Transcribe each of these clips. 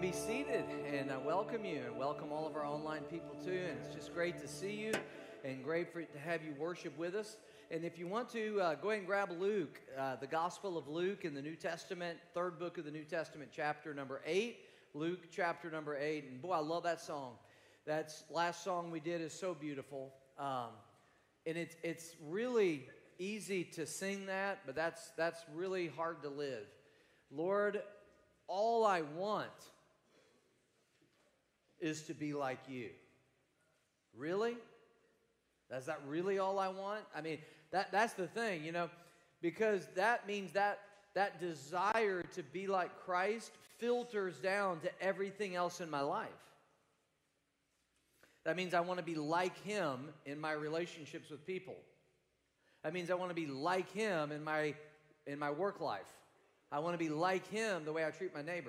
be seated, and I welcome you and welcome all of our online people too. And it's just great to see you and great to have you worship with us. And if you want to, go ahead and grab Luke, the Gospel of Luke in the New Testament, third book of the New Testament, chapter number 8. Luke chapter number 8. And boy, I love that song. That last song we did is so beautiful. And it's really easy to sing that, but that's really hard to live. Lord, all I want is to be like you. Really? Is that really all I want? I mean, that's the thing, you know, because that means that desire to be like Christ filters down to everything else in my life. That means I want to be like Him in my relationships with people. That means I want to be like Him in my work life. I want to be like Him the way I treat my neighbor.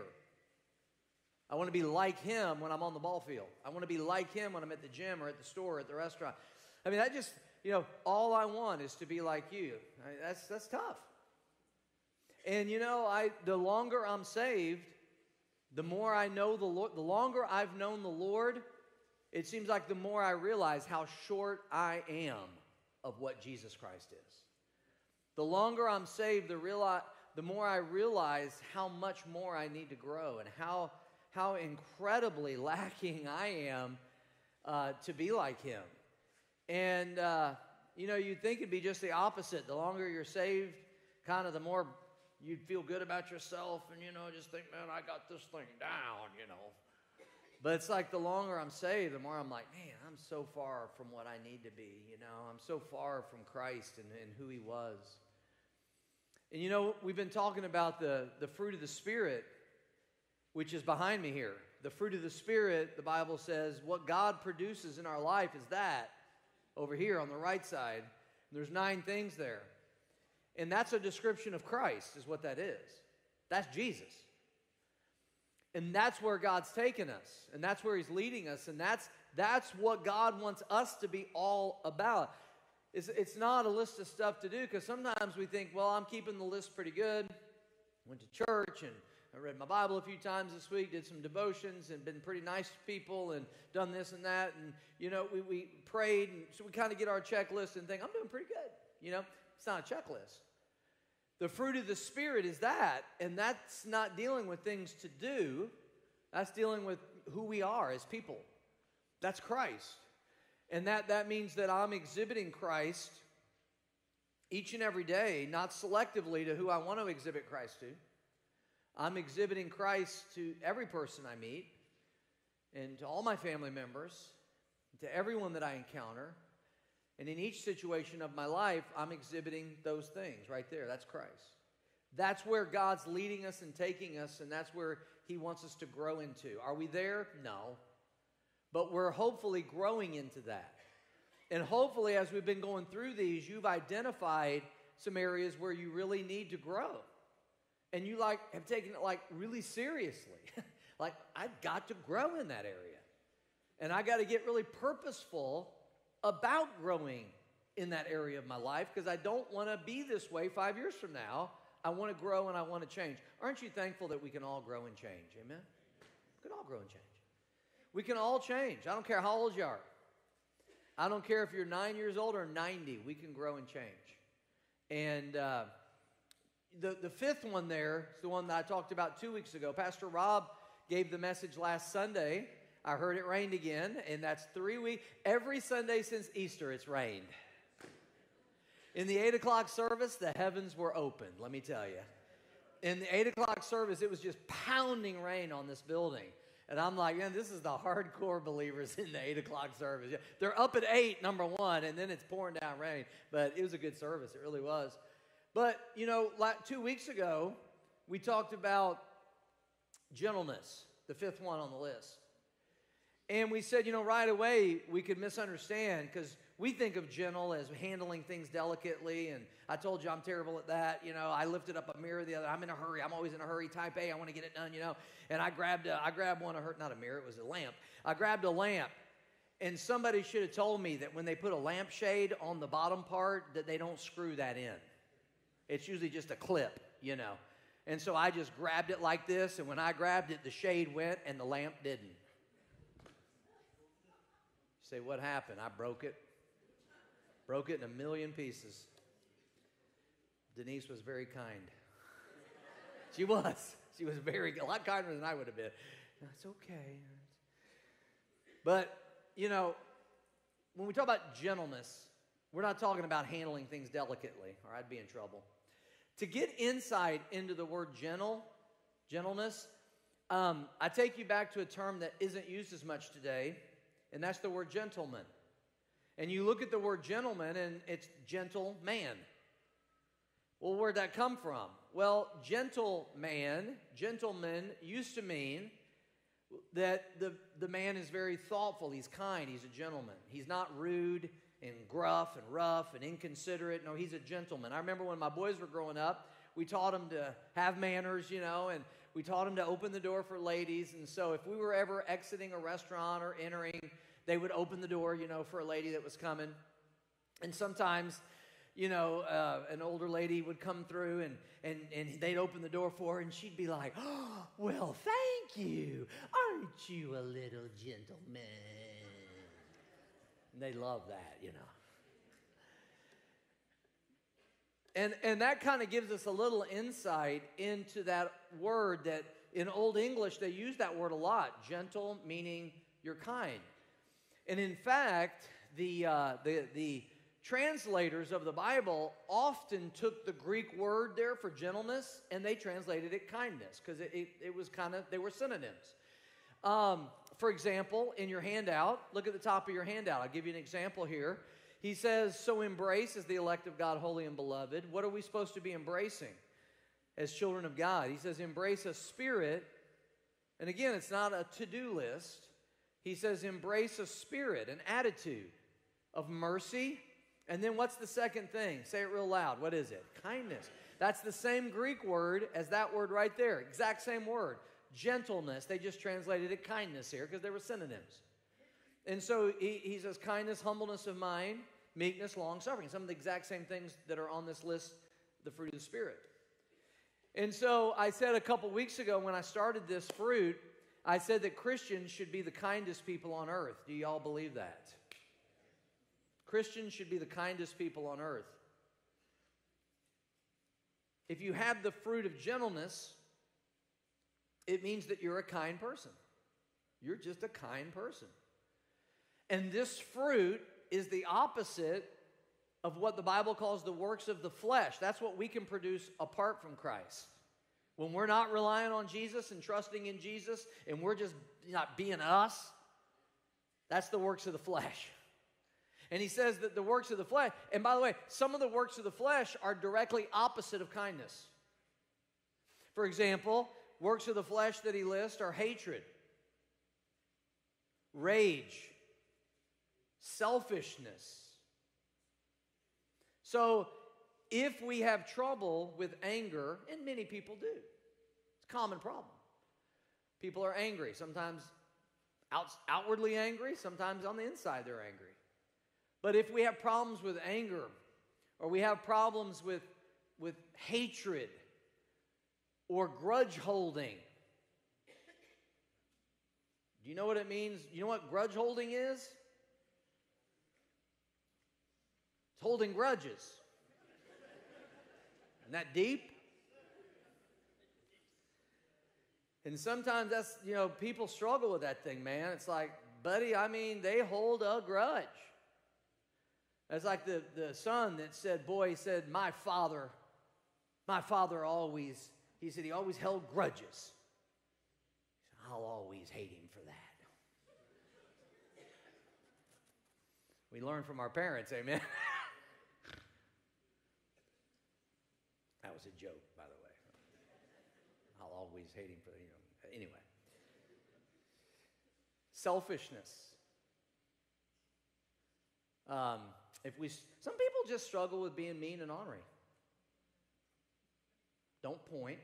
I want to be like Him when I'm on the ball field. I want to be like Him when I'm at the gym or at the store or at the restaurant. I mean, that just, you know, all I want is to be like you. That's tough. And, you know, the longer I'm saved, the more I know the Lord, the longer I've known the Lord, it seems like the more I realize how short I am of what Jesus Christ is. The longer I'm saved, the more I realize how much more I need to grow and how incredibly lacking I am to be like Him. And, you know, you'd think it'd be just the opposite. The longer you're saved, kind of the more you'd feel good about yourself and, you know, just think, man, I got this thing down, you know. But it's like the longer I'm saved, the more I'm like, man, I'm so far from what I need to be, you know. I'm so far from Christ and who He was. And, you know, we've been talking about the fruit of the Spirit, which is behind me here. The fruit of the Spirit, the Bible says, what God produces in our life is that over here on the right side. There's 9 things there. And that's a description of Christ is what that is. That's Jesus. And that's where God's taken us. And that's where He's leading us. And that's what God wants us to be all about. It's not a list of stuff to do, because sometimes we think, well, I'm keeping the list pretty good. Went to church and I read my Bible a few times this week, did some devotions and been pretty nice to people and done this and that. And, you know, we prayed, and so we kind of get our checklist and think, I'm doing pretty good. You know, it's not a checklist. The fruit of the Spirit is that, and that's not dealing with things to do. That's dealing with who we are as people. That's Christ. And that means that I'm exhibiting Christ each and every day, not selectively to who I want to exhibit Christ to. I'm exhibiting Christ to every person I meet and to all my family members, to everyone that I encounter. And in each situation of my life, I'm exhibiting those things right there. That's Christ. That's where God's leading us and taking us, and that's where He wants us to grow into. Are we there? No. But we're hopefully growing into that. And hopefully, as we've been going through these, you've identified some areas where you really need to grow. And you have taken it really seriously. Like, I've got to grow in that area. And I got to get really purposeful about growing in that area of my life, because I don't want to be this way 5 years from now. I want to grow and I want to change. Aren't you thankful that we can all grow and change? Amen? We can all grow and change. We can all change. I don't care how old you are. I don't care if you're 9 years old or 90. We can grow and change. And the fifth one there is the one that I talked about 2 weeks ago. Pastor Rob gave the message last Sunday. I heard it rained again, and that's 3 weeks. Every Sunday since Easter, it's rained. In the 8 o'clock service, the heavens were open, let me tell you. In the 8 o'clock service, it was just pounding rain on this building. And I'm like, man, this is the hardcore believers in the 8 o'clock service. They're up at 8, number one, and then it's pouring down rain. But it was a good service. It really was. But, you know, 2 weeks ago, we talked about gentleness, the fifth one on the list. And we said, you know, right away, we could misunderstand, because we think of gentle as handling things delicately. And I told you I'm terrible at that. You know, I lifted up a mirror the other. I'm in a hurry. I'm always in a hurry. Type A. I want to get it done, you know. And I grabbed one of her, not a mirror. It was a lamp. I grabbed a lamp. And somebody should have told me that when they put a lampshade on the bottom part, that they don't screw that in. It's usually just a clip, you know. And so I just grabbed it like this, and when I grabbed it, the shade went and the lamp didn't. You say, what happened? I broke it. Broke it in a million pieces. Denise was very kind. She was. She was a lot kinder than I would have been. That's okay. But, you know, when we talk about gentleness, we're not talking about handling things delicately, or I'd be in trouble. To get insight into the word gentleness, I take you back to a term that isn't used as much today, and that's the word gentleman. And you look at the word gentleman, and it's gentleman. Well, where'd that come from? Well, gentleman used to mean that the man is very thoughtful. He's kind. He's a gentleman. He's not rude and gruff and rough and inconsiderate. No, he's a gentleman. I remember when my boys were growing up, we taught them to have manners, you know, and we taught them to open the door for ladies. And so if we were ever exiting a restaurant or entering, they would open the door, you know, for a lady that was coming. And sometimes, you know, an older lady would come through and they'd open the door for her, and she'd be like, oh, well, thank you. Aren't you a little gentleman? And they love that, you know. And that kind of gives us a little insight into that word that in Old English, they use that word a lot. Gentle, meaning you're kind. And in fact, the translators of the Bible often took the Greek word there for gentleness, and they translated it kindness, because it was kind of, they were synonyms. For example, in your handout, look at the top of your handout. I'll give you an example here. He says, so embrace as the elect of God, holy and beloved. What are we supposed to be embracing as children of God? He says, embrace a spirit. And again, it's not a to-do list. He says, embrace a spirit, an attitude of mercy. And then what's the second thing? Say it real loud. What is it? Kindness. That's the same Greek word as that word right there. Exact same word. Gentleness. They just translated it kindness here because they were synonyms. And so he says kindness, humbleness of mind, meekness, long-suffering. Some of the exact same things that are on this list, the fruit of the Spirit. And so I said a couple weeks ago when I started this fruit, I said that Christians should be the kindest people on earth. Do y'all believe that? Christians should be the kindest people on earth. If you have the fruit of gentleness, it means that you're a kind person. You're just a kind person. And this fruit is the opposite of what the Bible calls the works of the flesh. That's what we can produce apart from Christ. When we're not relying on Jesus and trusting in Jesus, and we're just not being us, that's the works of the flesh. And he says that the works of the flesh, and by the way, some of the works of the flesh are directly opposite of kindness. For example, works of the flesh that he lists are hatred, rage, selfishness. So if we have trouble with anger, and many people do, it's a common problem. People are angry, sometimes outwardly angry, sometimes on the inside they're angry. But if we have problems with anger, or we have problems with hatred, or grudge holding, do you know what it means? You know what grudge holding is? It's holding grudges. Isn't that deep? And sometimes that's, you know, people struggle with that thing, man. It's like, buddy, I mean, they hold a grudge. That's like the son that said, boy, he said, my father always, he said he always held grudges. He said, I'll always hate him for that. We learn from our parents, amen? That was a joke, by the way. I'll always hate him for, you know, anyway. Selfishness. Some people just struggle with being mean and ornery. Don't point.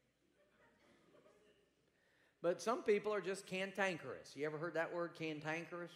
But some people are just cantankerous. You ever heard that word, cantankerous?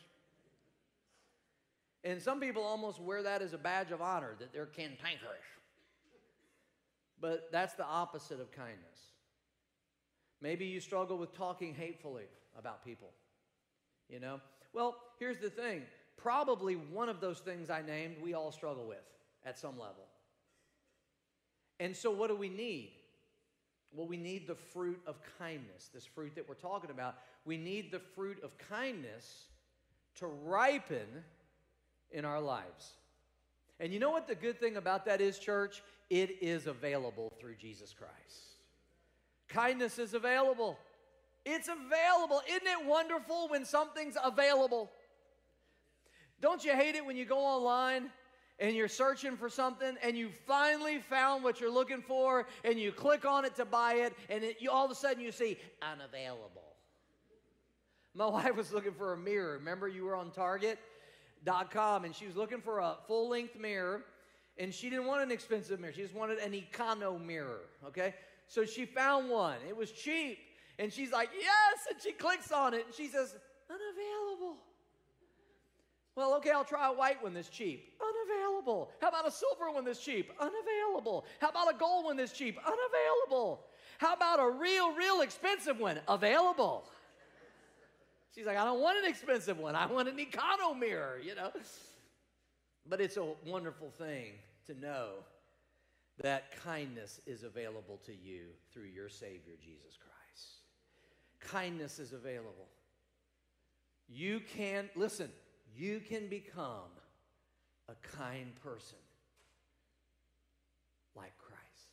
And some people almost wear that as a badge of honor, that they're cantankerous. but that's the opposite of kindness. Maybe you struggle with talking hatefully about people, you know? Well, here's the thing. Probably one of those things I named, we all struggle with at some level. And so what do we need? Well, we need the fruit of kindness, this fruit that we're talking about. We need the fruit of kindness to ripen in our lives. And you know what the good thing about that is, church? It is available through Jesus Christ. Kindness is available. It's available. Isn't it wonderful when something's available? Don't you hate it when you go online and you're searching for something and you finally found what you're looking for and you click on it to buy it and all of a sudden you see unavailable? My wife was looking for a mirror. Remember, you were on Target.com and she was looking for a full-length mirror, and she didn't want an expensive mirror. She just wanted an econo mirror, okay? So she found one. It was cheap. And she's like, yes, and she clicks on it and she says, unavailable. Well, okay, I'll try a white one that's cheap. Unavailable. How about a silver one that's cheap? Unavailable. How about a gold one that's cheap? Unavailable. How about a real expensive one? Available. She's like, I don't want an expensive one. I want an econo mirror, you know. But it's a wonderful thing to know that kindness is available to you through your Savior, Jesus Christ. Kindness is available. You can become a kind person like Christ.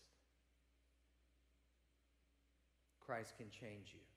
Christ can change you.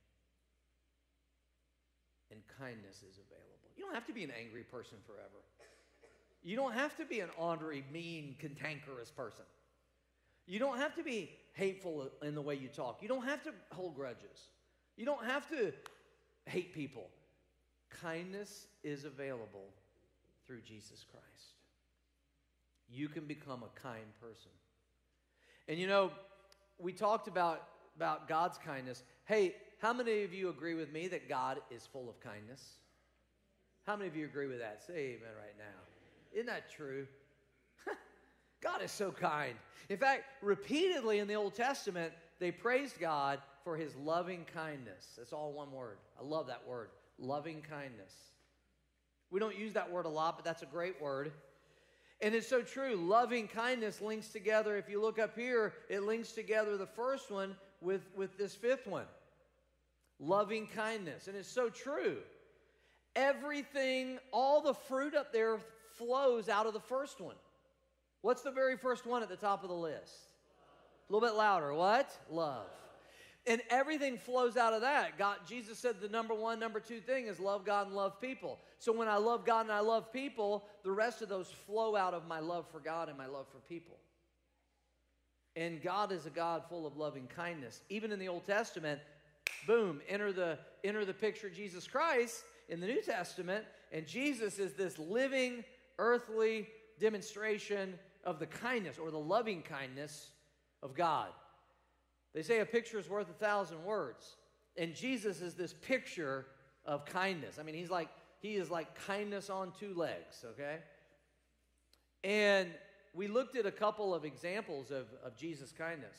And kindness is available. You don't have to be an angry person forever. You don't have to be an ornery, mean, cantankerous person. You don't have to be hateful in the way you talk. You don't have to hold grudges. You don't have to hate people. Kindness is available through Jesus Christ. You can become a kind person. And you know, we talked about God's kindness. Hey, how many of you agree with me that God is full of kindness? How many of you agree with that? Say amen right now. Isn't that true? God is so kind. In fact, repeatedly in the Old Testament, they praised God for his loving kindness. That's all one word. I love that word, loving kindness. We don't use that word a lot, but that's a great word. And it's so true. Loving kindness links together. If you look up here, it links together the first one with this fifth one. Loving kindness. And it's so true. Everything, all the fruit up there flows out of the first one. What's the very first one at the top of the list? A little bit louder. What? Love. And everything flows out of that. Jesus said the number one, number two thing is love God and love people. So when I love God and I love people, the rest of those flow out of my love for God and my love for people. And God is a God full of loving kindness. Even in the Old Testament, boom, enter the picture of Jesus Christ in the New Testament, and Jesus is this living, earthly demonstration of the kindness or the loving kindness of God. They say a picture is worth 1,000 words. And Jesus is this picture of kindness. I mean, he is like kindness on two legs, okay? And we looked at a couple of examples of Jesus' kindness.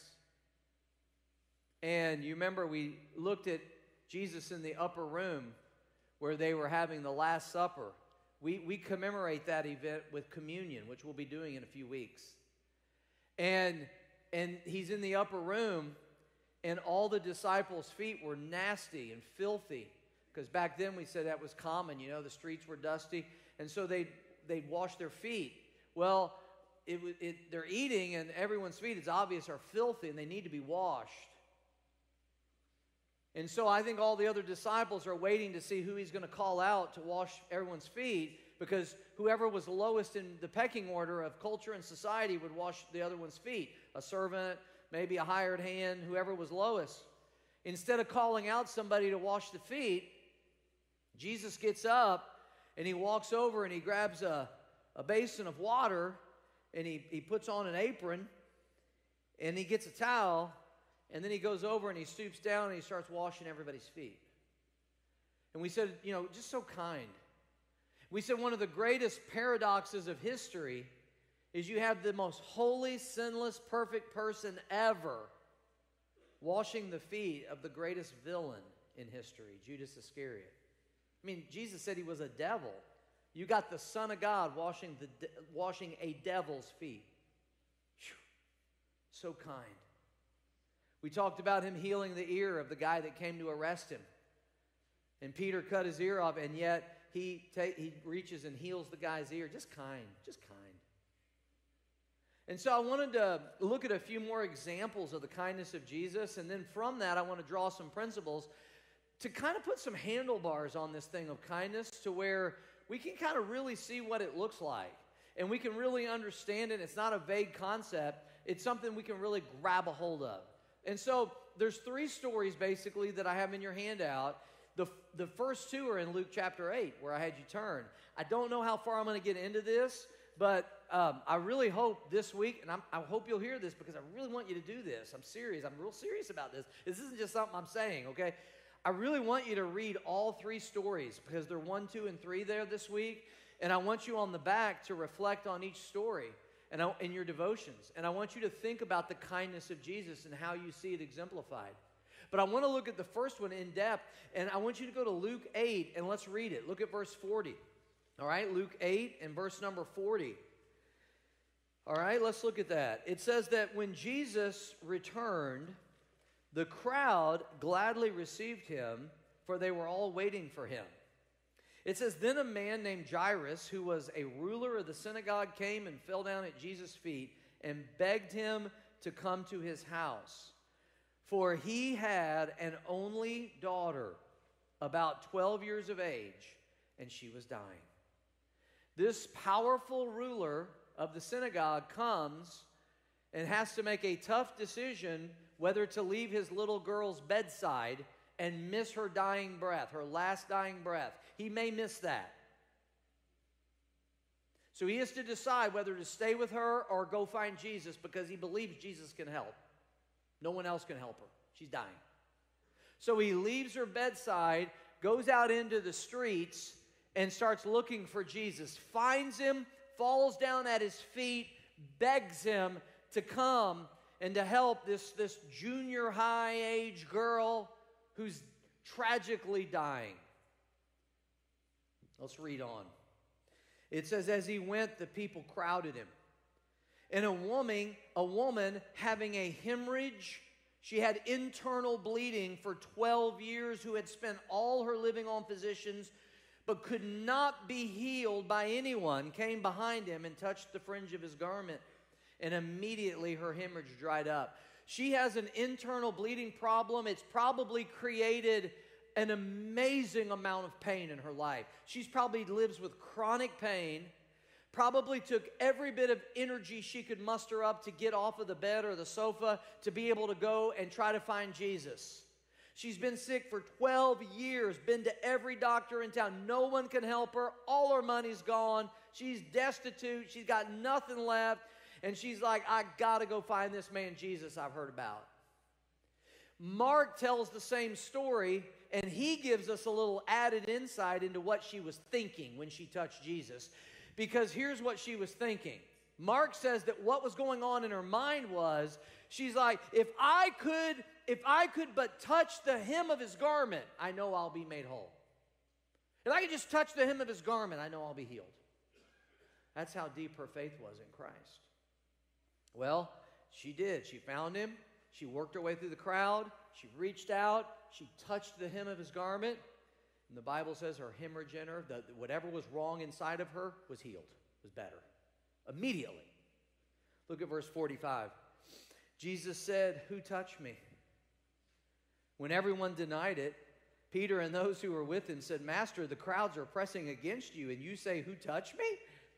And you remember we looked at Jesus in the upper room where they were having the Last Supper. We commemorate that event with communion, which we'll be doing in a few weeks. And he's in the upper room, and all the disciples' feet were nasty and filthy, because back then we said that was common. You know, the streets were dusty, and so they'd wash their feet. Well, they're eating, and everyone's feet, it's obvious, are filthy, and they need to be washed. And so I think all the other disciples are waiting to see who he's going to call out to wash everyone's feet, because whoever was lowest in the pecking order of culture and society would wash the other one's feet. A servant, maybe a hired hand, whoever was lowest. Instead of calling out somebody to wash the feet, Jesus gets up and he walks over and he grabs a basin of water, and he puts on an apron, and he gets a towel, and then he goes over and he stoops down and he starts washing everybody's feet. And we said, you know, just so kind. We said one of the greatest paradoxes of history is you have the most holy, sinless, perfect person ever washing the feet of the greatest villain in history, Judas Iscariot. I mean, Jesus said he was a devil. You got the Son of God washing a devil's feet. Whew. So kind. We talked about him healing the ear of the guy that came to arrest him. And Peter cut his ear off, and yet he reaches and heals the guy's ear. Just kind, just kind. And so I wanted to look at a few more examples of the kindness of Jesus, and then from that I want to draw some principles to kind of put some handlebars on this thing of kindness to where we can kind of really see what it looks like. And we can really understand it. It's not a vague concept. It's something we can really grab a hold of. And so there's 3 stories basically that I have in your handout. The first 2 are in Luke chapter 8 where I had you turn. I don't know how far I'm going to get into this, but I really hope this week, and I hope you'll hear this because I really want you to do this. I'm serious. I'm real serious about this. This isn't just something I'm saying, okay? I really want you to read all 3 stories because they're 1, 2, and 3 there this week. And I want you on the back to reflect on each story and in your devotions. And I want you to think about the kindness of Jesus and how you see it exemplified. But I want to look at the first one in depth, and I want you to go to Luke 8, and let's read it. Look at verse 40. All right, Luke 8 and verse number 40. All right, let's look at that. It says that when Jesus returned, the crowd gladly received him, for they were all waiting for him. It says, then a man named Jairus, who was a ruler of the synagogue, came and fell down at Jesus' feet and begged him to come to his house. For he had an only daughter, about 12 years of age, and she was dying. This powerful ruler of the synagogue comes and has to make a tough decision whether to leave his little girl's bedside and miss her dying breath, her last dying breath. He may miss that. So he has to decide whether to stay with her or go find Jesus because he believes Jesus can help. No one else can help her. She's dying. So he leaves her bedside, goes out into the streets, and starts looking for Jesus. Finds him, falls down at his feet, begs him to come and to help this junior high age girl who's tragically dying. Let's read on. It says, as he went, the people crowded him. And a woman having a hemorrhage, she had internal bleeding for 12 years, who had spent all her living on physicians, but could not be healed by anyone, came behind him and touched the fringe of his garment. And immediately her hemorrhage dried up. She has an internal bleeding problem. It's probably created an amazing amount of pain in her life. She's probably lives with chronic pain, probably took every bit of energy she could muster up to get off of the bed or the sofa to be able to go and try to find Jesus. She's been sick for 12 years, been to every doctor in town. No one can help her. All her money's gone. She's destitute. She's got nothing left. And she's like, I got to go find this man Jesus I've heard about. Mark tells the same story, and he gives us a little added insight into what she was thinking when she touched Jesus. Because here's what she was thinking. Mark says that what was going on in her mind was, she's like, if I could but touch the hem of his garment, I know I'll be made whole. If I could just touch the hem of his garment, I know I'll be healed. That's how deep her faith was in Christ. Well, she did. She found him. She worked her way through the crowd. She reached out. She touched the hem of his garment. And the Bible says her hemorrhage in her, whatever was wrong inside of her, was healed, was better. Immediately. Look at verse 45. Jesus said, who touched me? When everyone denied it, Peter and those who were with him said, Master, the crowds are pressing against you, and you say, who touched me?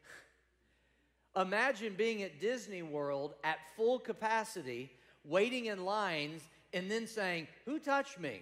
Imagine being at Disney World at full capacity, waiting in lines, and then saying, who touched me?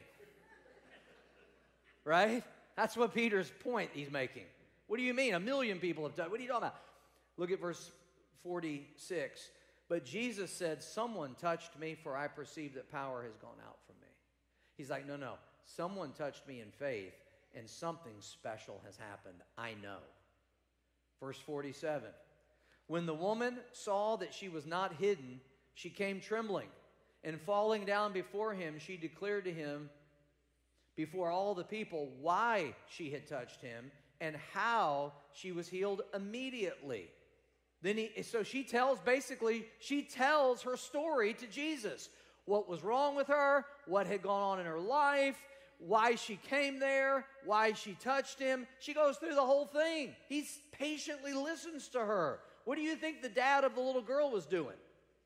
Right? That's what Peter's point he's making. What do you mean? 1 million people have touched. What are you talking about? Look at verse 46. But Jesus said, someone touched me, for I perceive that power has gone out from me. He's like, no. Someone touched me in faith, and something special has happened. I know. Verse 47. When the woman saw that she was not hidden, she came trembling, and falling down before him, she declared to him before all the people why she had touched him and how she was healed immediately. So she tells her story to Jesus. What was wrong with her, what had gone on in her life, why she came there, why she touched him. She goes through the whole thing. He patiently listens to her. What do you think the dad of the little girl was doing?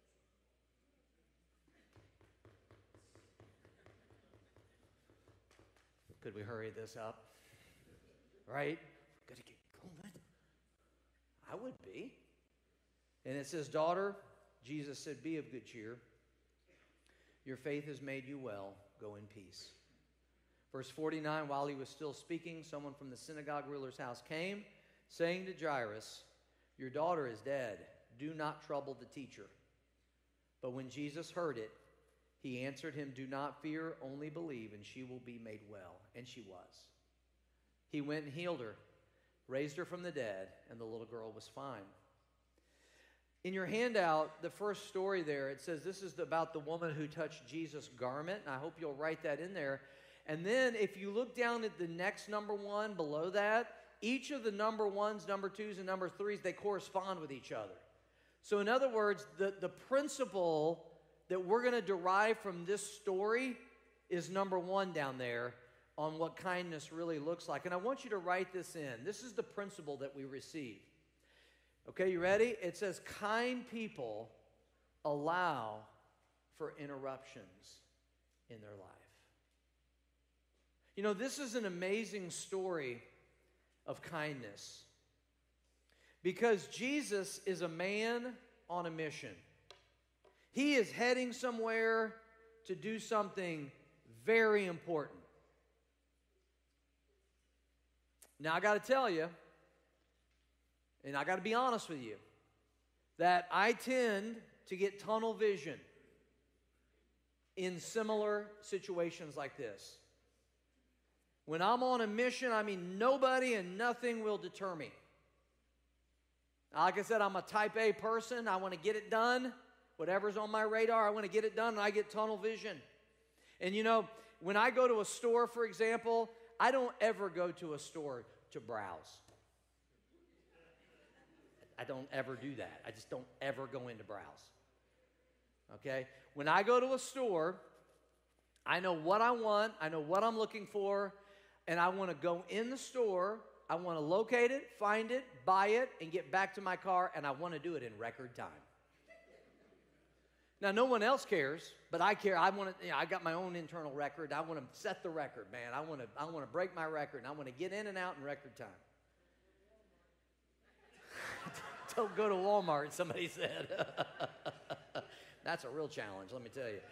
Could we hurry this up? Right? Gotta get going. I would be. And it says, daughter, Jesus said, be of good cheer. Your faith has made you well. Go in peace. Verse 49, while he was still speaking, someone from the synagogue ruler's house came, saying to Jairus, your daughter is dead. Do not trouble the teacher. But when Jesus heard it, he answered him, do not fear, only believe, and she will be made well. And she was. He went and healed her, raised her from the dead, and the little girl was fine. In your handout, the first story there, it says this is about the woman who touched Jesus' garment, and I hope you'll write that in there. And then if you look down at the next number one below that, each of the number ones, number twos, and number threes, they correspond with each other. So in other words, the principle that we're going to derive from this story is number one down there on what kindness really looks like. And I want you to write this in. This is the principle that we receive. Okay, you ready? It says, kind people allow for interruptions in their life. You know, this is an amazing story of kindness because Jesus is a man on a mission. He is heading somewhere to do something very important. Now, I got to tell you, and I got to be honest with you, that I tend to get tunnel vision in similar situations like this. When I'm on a mission, I mean, nobody and nothing will deter me. Like I said, I'm a type A person. I want to get it done. Whatever's on my radar, I want to get it done, and I get tunnel vision. And you know, when I go to a store, for example, I don't ever go to a store to browse. I don't ever do that. I just don't ever go in to browse. Okay? When I go to a store, I know what I want, I know what I'm looking for, and I want to go in the store, I want to locate it, find it, buy it, and get back to my car, and I want to do it in record time. Now, no one else cares, but I care. I want to. I got my own internal record. I want to set the record, man. I want to break my record, and I want to get in and out in record time. Don't go to Walmart, somebody said. That's a real challenge, let me tell you.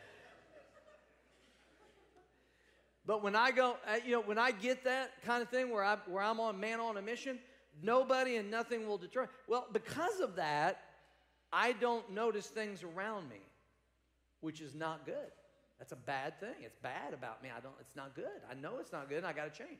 But when I go, when I get that kind of thing where I'm on man on a mission, nobody and nothing will deter. Well, because of that, I don't notice things around me, which is not good. That's a bad thing. It's bad about me. It's not good. I know it's not good, and I got to change.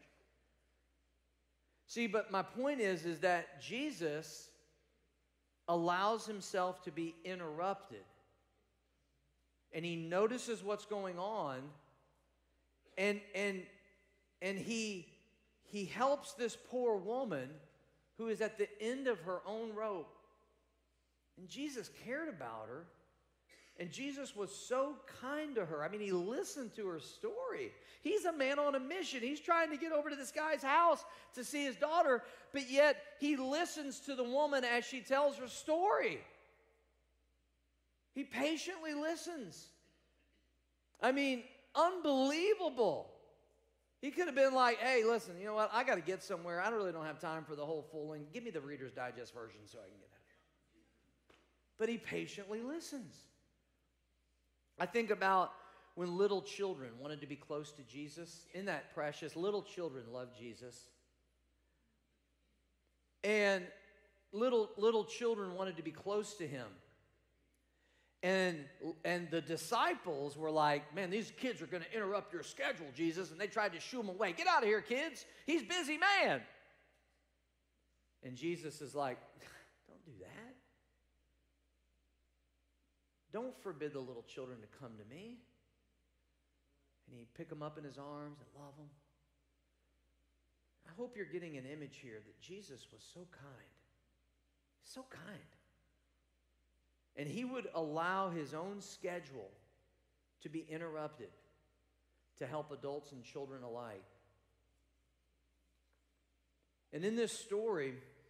See, but my point is that Jesus allows himself to be interrupted, and he notices what's going on, and he helps this poor woman who is at the end of her own rope. And Jesus cared about her. And Jesus was so kind to her. I mean, he listened to her story. He's a man on a mission. He's trying to get over to this guy's house to see his daughter, but yet he listens to the woman as she tells her story. He patiently listens. I mean, unbelievable. He could have been like, hey, listen, you know what? I got to get somewhere. I really don't have time for the whole full length. Give me the Reader's Digest version so I can get out of here. But he patiently listens. I think about when little children wanted to be close to Jesus. Isn't that precious? Little children love Jesus. And little children wanted to be close to him. And the disciples were like, man, these kids are going to interrupt your schedule, Jesus. And they tried to shoo him away. Get out of here, kids. He's a busy man. And Jesus is like, don't do that. don't forbid the little children to come to me. And he'd pick them up in his arms and love them. I hope you're getting an image here that Jesus was so kind. So kind. And he would allow his own schedule to be interrupted to help adults and children alike. And in this story,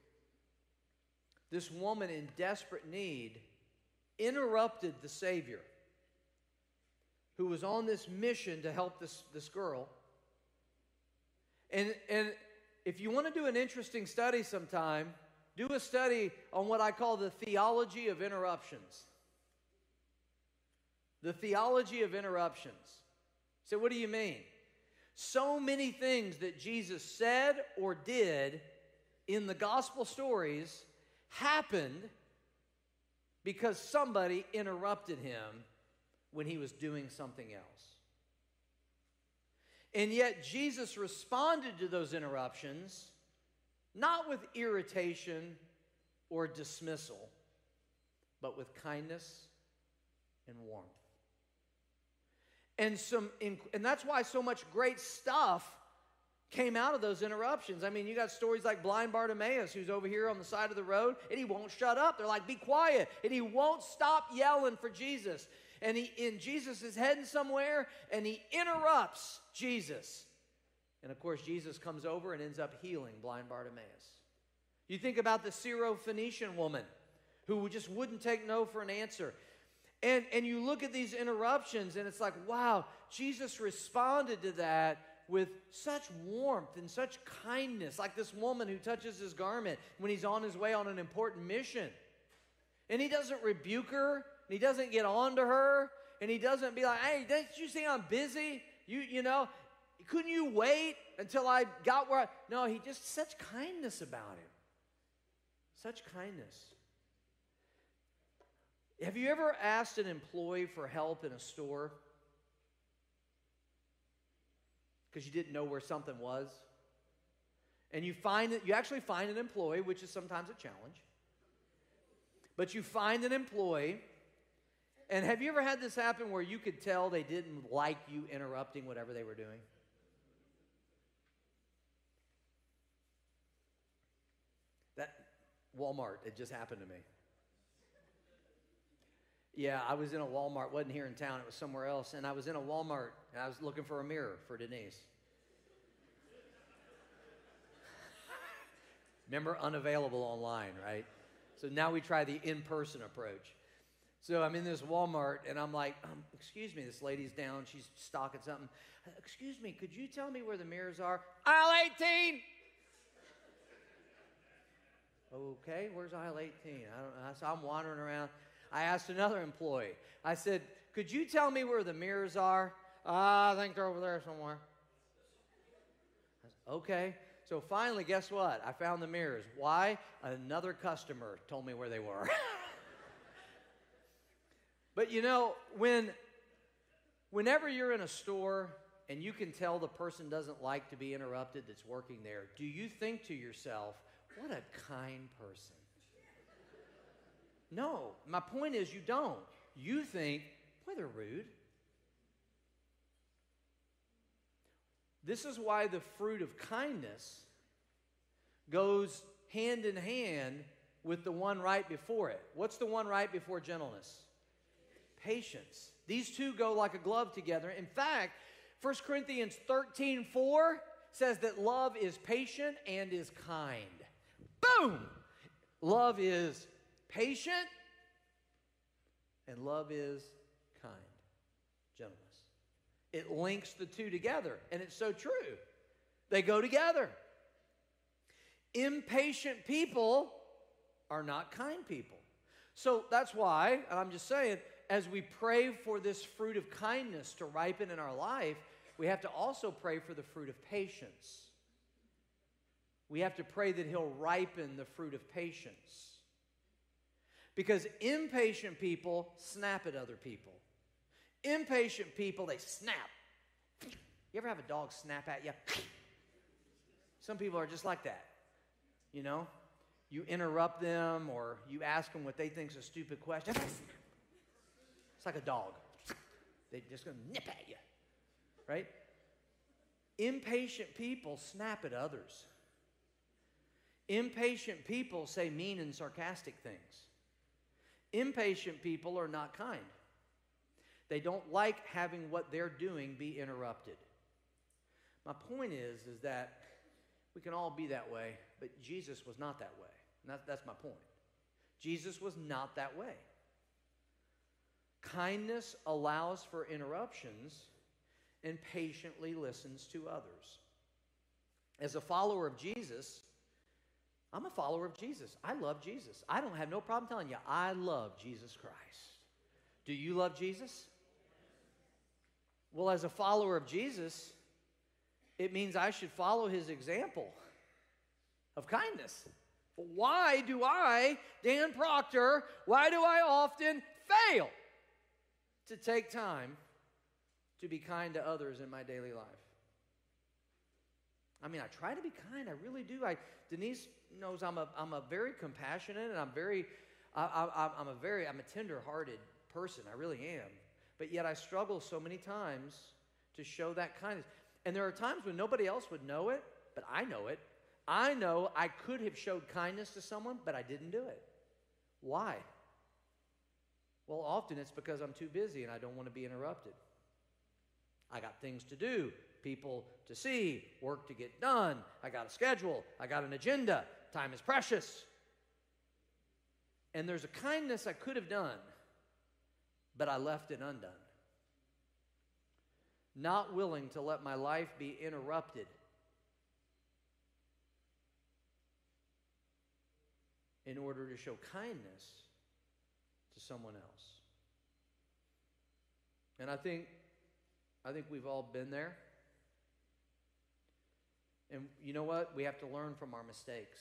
this woman in desperate need interrupted the Savior, who was on this mission to help this girl. And if you want to do an interesting study sometime, do a study on what I call the theology of interruptions. The theology of interruptions. So what do you mean? So many things that Jesus said or did in the gospel stories happened because somebody interrupted him when he was doing something else. And yet Jesus responded to those interruptions not with irritation or dismissal, but with kindness and warmth. And that's why so much great stuff came out of those interruptions. I mean, you got stories like blind Bartimaeus, who's over here on the side of the road, and he won't shut up. They're like, be quiet. And he won't stop yelling for Jesus. And Jesus is heading somewhere, and he interrupts Jesus. And of course, Jesus comes over and ends up healing blind Bartimaeus. You think about the Syro-Phoenician woman who just wouldn't take no for an answer. And you look at these interruptions, and it's like, wow, Jesus responded to that with such warmth and such kindness, like this woman who touches his garment when he's on his way on an important mission. And he doesn't rebuke her, and he doesn't get on to her, and he doesn't be like, hey, didn't you see I'm busy? You know, couldn't you wait until I got where I... No, he just, such kindness about him. Such kindness. Have you ever asked an employee for help in a store because you didn't know where something was? And you actually find an employee, which is sometimes a challenge. But you find an employee, and have you ever had this happen where you could tell they didn't like you interrupting whatever they were doing? That Walmart, it just happened to me. Yeah, I was in a Walmart, wasn't here in town, it was somewhere else, and I was in a Walmart, and I was looking for a mirror for Denise. Remember, unavailable online, right? So now we try the in-person approach. So I'm in this Walmart, and I'm like, excuse me, this lady's down, she's stocking something. Excuse me, could you tell me where the mirrors are? Aisle 18! Okay, where's aisle 18? I don't know. So I'm wandering around. I asked another employee. I said, could you tell me where the mirrors are? I think they're over there somewhere. I said, okay. So finally, guess what? I found the mirrors. Why? Another customer told me where they were. But you know, whenever you're in a store and you can tell the person doesn't like to be interrupted that's working there, do you think to yourself, what a kind person? No, my point is you don't. You think, boy, they're rude. This is why the fruit of kindness goes hand in hand with the one right before it. What's the one right before gentleness? Patience. These two go like a glove together. In fact, 1 Corinthians 13:4 says that love is patient and is kind. Boom! Love is patient, and love is kind. Gentleness. It links the two together, and it's so true. They go together. Impatient people are not kind people. So that's why, and I'm just saying, as we pray for this fruit of kindness to ripen in our life, we have to also pray for the fruit of patience. We have to pray that He'll ripen the fruit of patience. Because impatient people snap at other people. Impatient people, they snap. You ever have a dog snap at you? Some people are just like that. You know? You interrupt them or you ask them what they think is a stupid question. It's like a dog. They're just going to nip at you, right? Impatient people snap at others. Impatient people say mean and sarcastic things. Impatient people are not kind. They don't like having what they're doing be interrupted. My point is that we can all be that way, but Jesus was not that way. And that's my point. Jesus was not that way. Kindness allows for interruptions and patiently listens to others. As a follower of Jesus, I'm a follower of Jesus. I love Jesus. I don't have no problem telling you, I love Jesus Christ. Do you love Jesus? Well, as a follower of Jesus, it means I should follow his example of kindness. Why do I, Dan Proctor, why do I often fail to take time to be kind to others in my daily life? I mean, I try to be kind. I really do. Denise knows I'm a very compassionate, and I'm a tender-hearted person. I really am. But yet I struggle so many times to show that kindness. And there are times when nobody else would know it, but I know it. I know I could have showed kindness to someone, but I didn't do it. Why? Well, often it's because I'm too busy and I don't want to be interrupted. I got things to do, people to see, work to get done. I got a schedule. I got an agenda. Time is precious. And there's a kindness I could have done, but I left it undone. Not willing to let my life be interrupted in order to show kindness to someone else. And I think we've all been there. And you know what? We have to learn from our mistakes.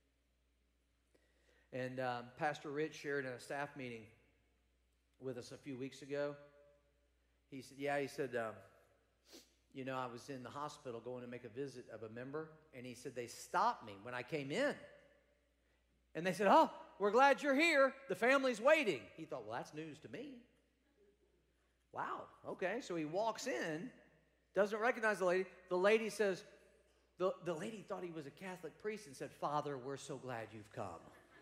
And Pastor Rich shared in a staff meeting with us a few weeks ago. He said, I was in the hospital going to make a visit of a member, and he said they stopped me when I came in. And they said, "Oh, we're glad you're here. The family's waiting." He thought, well, that's news to me. Wow, okay. So he walks in, doesn't recognize the lady. The lady says, the lady thought he was a Catholic priest and said, "Father, we're so glad you've come."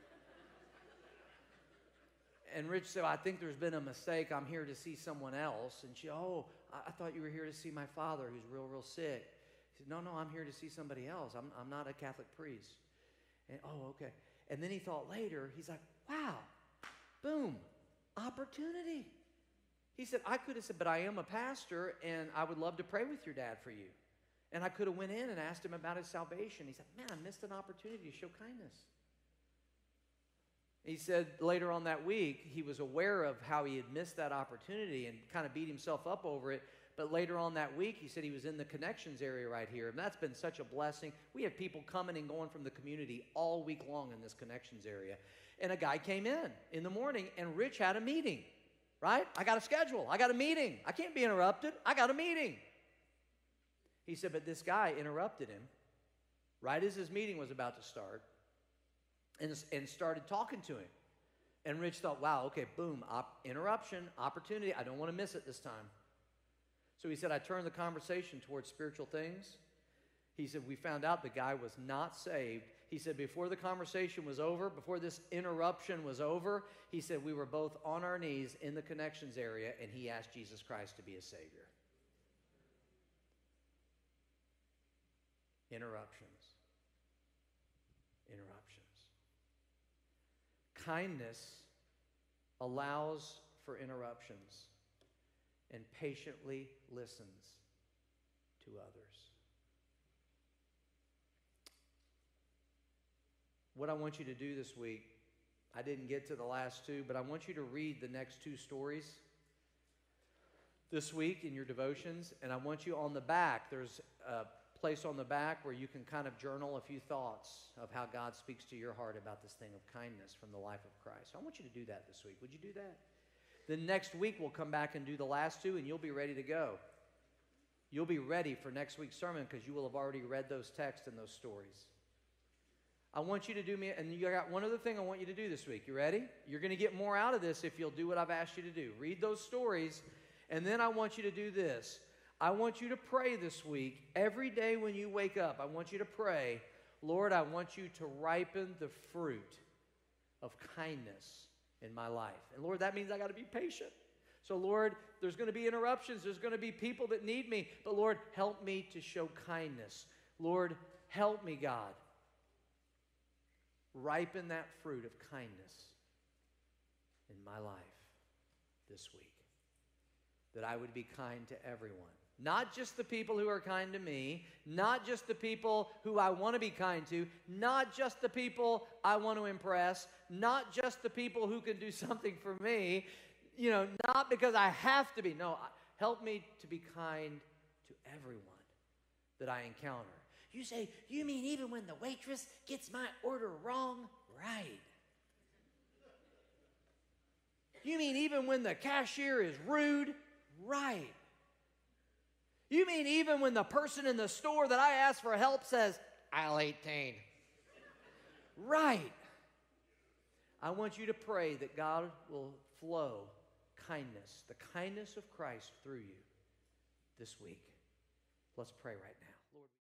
And Rich said, "I think there's been a mistake. I'm here to see someone else." And she, I thought you were here to see my father who's real, real sick. He said, No, I'm here to see somebody else. I'm not a Catholic priest. And, okay. And then he thought later, he's like, wow, boom, opportunity. He said, I could have said, but I am a pastor, and I would love to pray with your dad for you. And I could have went in and asked him about his salvation. He said, man, I missed an opportunity to show kindness. He said later on that week, he was aware of how he had missed that opportunity and kind of beat himself up over it. But later on that week, he said he was in the Connections area right here. And that's been such a blessing. We have people coming and going from the community all week long in this Connections area. And a guy came in the morning, and Rich had a meeting, right? I got a schedule. I got a meeting. I can't be interrupted. I got a meeting. He said, but this guy interrupted him right as his meeting was about to start and started talking to him. And Rich thought, wow, okay, boom, interruption, opportunity. I don't want to miss it this time. So he said, I turned the conversation towards spiritual things. He said, we found out the guy was not saved. He said, before the conversation was over, before this interruption was over, he said, we were both on our knees in the Connections area, and he asked Jesus Christ to be his Savior. Interruptions. Kindness allows for interruptions and patiently listens to others. What I want you to do this week, I didn't get to the last two, but I want you to read the next two stories this week in your devotions, and I want you on the back, there's a place on the back where you can kind of journal a few thoughts of how God speaks to your heart about this thing of kindness from the life of Christ. I want you to do that this week. Would you do that? Then next week we'll come back and do the last two, and you'll be ready to go. You'll be ready for next week's sermon because you will have already read those texts and those stories. I want you to do me, and you got one other thing I want you to do this week. You ready? You're going to get more out of this if you'll do what I've asked you to do. Read those stories, and then I want you to do this. I want you to pray this week. Every day when you wake up, I want you to pray, Lord, I want you to ripen the fruit of kindness in my life. And Lord, that means I got to be patient. So Lord, there's going to be interruptions. There's going to be people that need me. But Lord, help me to show kindness. Lord, help me, God. Ripen that fruit of kindness in my life this week. That I would be kind to everyone. Not just the people who are kind to me, not just the people who I want to be kind to, not just the people I want to impress, not just the people who can do something for me, not because I have to be. No, help me to be kind to everyone that I encounter. You say, you mean even when the waitress gets my order wrong? Right. You mean even when the cashier is rude? Right. You mean even when the person in the store that I asked for help says, aisle 18? Right. I want you to pray that God will flow kindness, the kindness of Christ through you this week. Let's pray right now.